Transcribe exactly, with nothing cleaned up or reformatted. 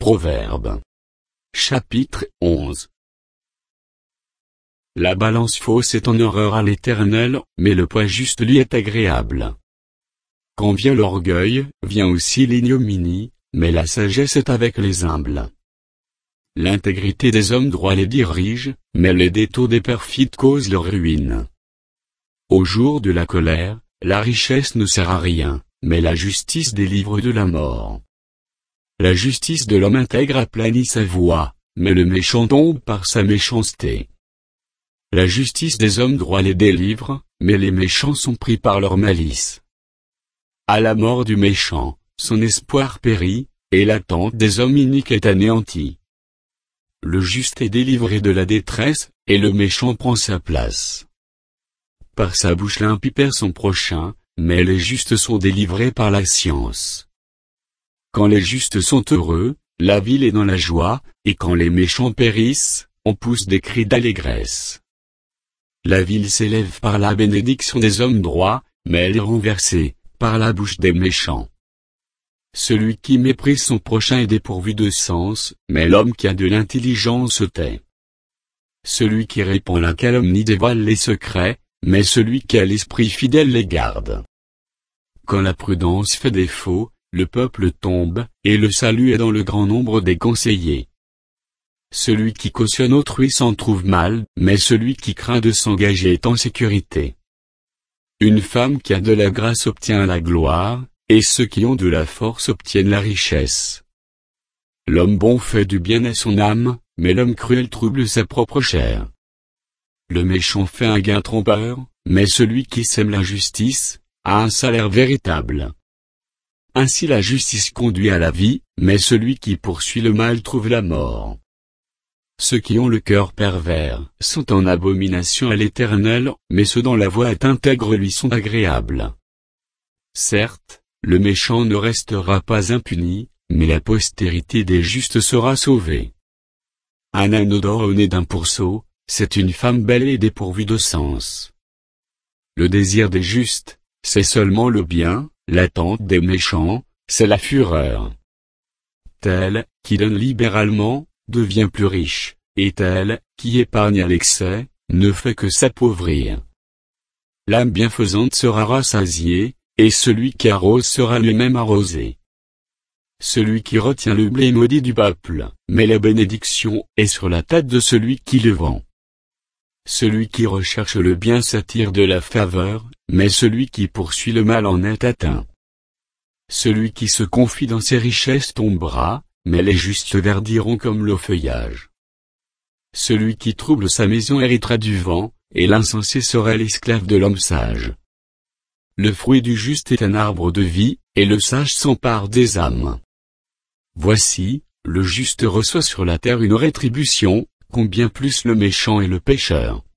Proverbes. Chapitre onze. La balance fausse est en horreur à l'Éternel, mais le poids juste lui est agréable. Quand vient l'orgueil, vient aussi l'ignominie, mais la sagesse est avec les humbles. L'intégrité des hommes droits les dirige, mais les détours des perfides causent leur ruine. Au jour de la colère, la richesse ne sert à rien, mais la justice délivre de la mort. La justice de l'homme intègre aplanit sa voie, mais le méchant tombe par sa méchanceté. La justice des hommes droits les délivre, mais les méchants sont pris par leur malice. À la mort du méchant, son espoir périt, et l'attente des hommes iniques est anéantie. Le juste est délivré de la détresse, et le méchant prend sa place. Par sa bouche l'impie perd son prochain, mais les justes sont délivrés par la science. Quand les justes sont heureux, la ville est dans la joie, et quand les méchants périssent, on pousse des cris d'allégresse. La ville s'élève par la bénédiction des hommes droits, mais elle est renversée par la bouche des méchants. Celui qui méprise son prochain est dépourvu de sens, mais l'homme qui a de l'intelligence se tait. Celui qui répand la calomnie dévoile les secrets, mais celui qui a l'esprit fidèle les garde. Quand la prudence fait défaut, le peuple tombe, et le salut est dans le grand nombre des conseillers. Celui qui cautionne autrui s'en trouve mal, mais celui qui craint de s'engager est en sécurité. Une femme qui a de la grâce obtient la gloire, et ceux qui ont de la force obtiennent la richesse. L'homme bon fait du bien à son âme, mais l'homme cruel trouble sa propre chair. Le méchant fait un gain trompeur, mais celui qui sème la justice a un salaire véritable. Ainsi la justice conduit à la vie, mais celui qui poursuit le mal trouve la mort. Ceux qui ont le cœur pervers sont en abomination à l'Éternel, mais ceux dont la voie est intègre lui sont agréables. Certes, le méchant ne restera pas impuni, mais la postérité des justes sera sauvée. Un anneau d'or au nez d'un pourceau, c'est une femme belle et dépourvue de sens. Le désir des justes, c'est seulement le bien, l'attente des méchants, c'est la fureur. Tel, qui donne libéralement, devient plus riche, et tel, qui épargne à l'excès, ne fait que s'appauvrir. L'âme bienfaisante sera rassasiée, et celui qui arrose sera lui-même arrosé. Celui qui retient le blé est maudit du peuple, mais la bénédiction est sur la tête de celui qui le vend. Celui qui recherche le bien s'attire de la faveur, mais celui qui poursuit le mal en est atteint. Celui qui se confie dans ses richesses tombera, mais les justes verdiront comme le feuillage. Celui qui trouble sa maison héritera du vent, et l'insensé sera l'esclave de l'homme sage. Le fruit du juste est un arbre de vie, et le sage s'empare des âmes. Voici, le juste reçoit sur la terre une rétribution, combien plus le méchant et le pécheur.